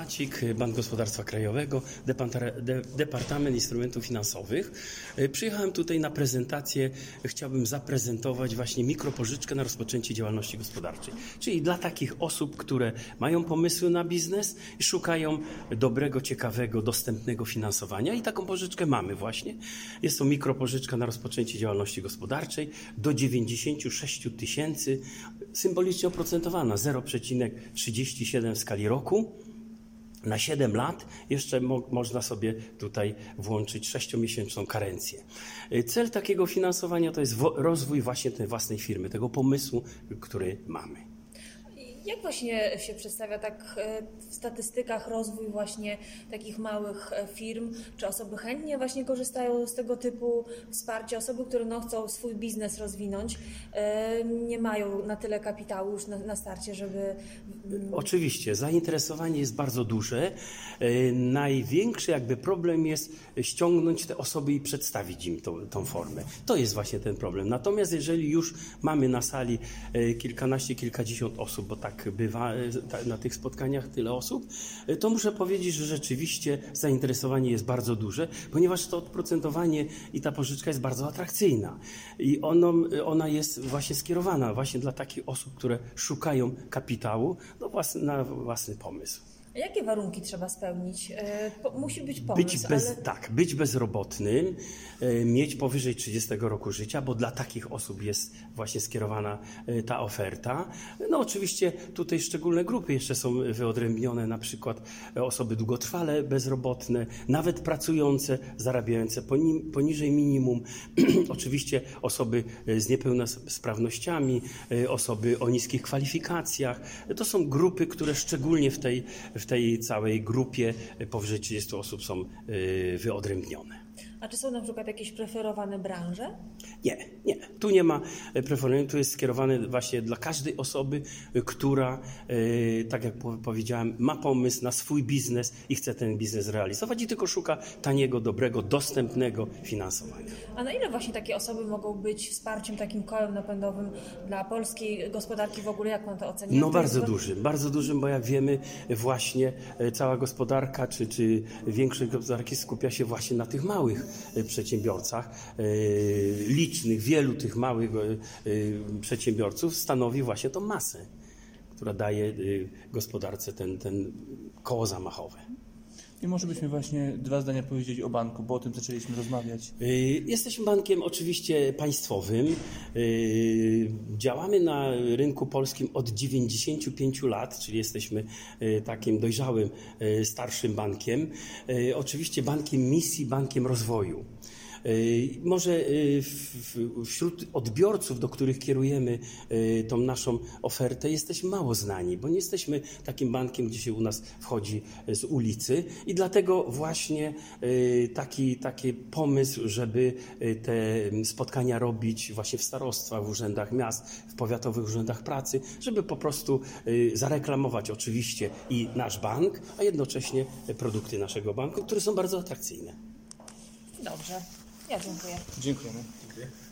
Macik, Bank Gospodarstwa Krajowego, Departament Instrumentów Finansowych. Przyjechałem tutaj na prezentację, chciałbym zaprezentować właśnie mikropożyczkę na rozpoczęcie działalności gospodarczej. Czyli dla takich osób, które mają pomysły na biznes i szukają dobrego, ciekawego, dostępnego finansowania i taką pożyczkę mamy właśnie. Jest to mikropożyczka na rozpoczęcie działalności gospodarczej do 96 000, symbolicznie oprocentowana 0,37 w skali roku. Na 7 lat jeszcze można sobie tutaj włączyć 6-miesięczną karencję. Cel takiego finansowania to jest rozwój właśnie tej własnej firmy, tego pomysłu, który mamy. Jak właśnie się przedstawia tak w statystykach rozwój właśnie takich małych firm? Czy osoby chętnie właśnie korzystają z tego typu wsparcia? Osoby, które chcą swój biznes rozwinąć, nie mają na tyle kapitału już na starcie, żeby... Oczywiście, zainteresowanie jest bardzo duże. Największy problem jest ściągnąć te osoby i przedstawić im tą formę. To jest właśnie ten problem. Natomiast jeżeli już mamy na sali kilkanaście, kilkadziesiąt osób, bo tak bywa na tych spotkaniach tyle osób, to muszę powiedzieć, że rzeczywiście zainteresowanie jest bardzo duże, ponieważ to oprocentowanie i ta pożyczka jest bardzo atrakcyjna. I ona jest właśnie skierowana właśnie dla takich osób, które szukają kapitału na własny pomysł. A jakie warunki trzeba spełnić? Musi być pomysł, być bezrobotnym, mieć powyżej 30 roku życia, bo dla takich osób jest właśnie skierowana ta oferta. Oczywiście tutaj szczególne grupy jeszcze są wyodrębnione, na przykład osoby długotrwale bezrobotne, nawet pracujące, zarabiające poniżej minimum, oczywiście osoby z niepełnosprawnościami, osoby o niskich kwalifikacjach. To są grupy, które szczególnie w tej całej grupie powyżej 30 osób są wyodrębnione. A czy są na przykład jakieś preferowane branże? Nie. Tu nie ma preferowania, tu jest skierowane właśnie dla każdej osoby, która, tak jak powiedziałem, ma pomysł na swój biznes i chce ten biznes realizować i tylko szuka taniego, dobrego, dostępnego finansowania. A na ile właśnie takie osoby mogą być wsparciem, takim kołem napędowym dla polskiej gospodarki w ogóle? Jak pan to ocenia? Bardzo dużym, bo jak wiemy właśnie cała gospodarka, czy większość gospodarki skupia się właśnie na tych małych przedsiębiorcach. Licznych, wielu tych małych przedsiębiorców stanowi właśnie tą masę, która daje gospodarce ten koło zamachowe. I może byśmy właśnie 2 zdania powiedzieć o banku, bo o tym zaczęliśmy rozmawiać. Jesteśmy bankiem oczywiście państwowym. Działamy na rynku polskim od 95 lat, czyli jesteśmy takim dojrzałym, starszym bankiem. Oczywiście bankiem misji, bankiem rozwoju. Może wśród odbiorców, do których kierujemy tą naszą ofertę, jesteśmy mało znani, bo nie jesteśmy takim bankiem, gdzie się u nas wchodzi z ulicy i dlatego właśnie taki pomysł, żeby te spotkania robić właśnie w starostwach, w urzędach miast, w powiatowych urzędach pracy, żeby po prostu zareklamować oczywiście i nasz bank, a jednocześnie produkty naszego banku, które są bardzo atrakcyjne. Dobrze. Ja dziękuję. Dziękujemy.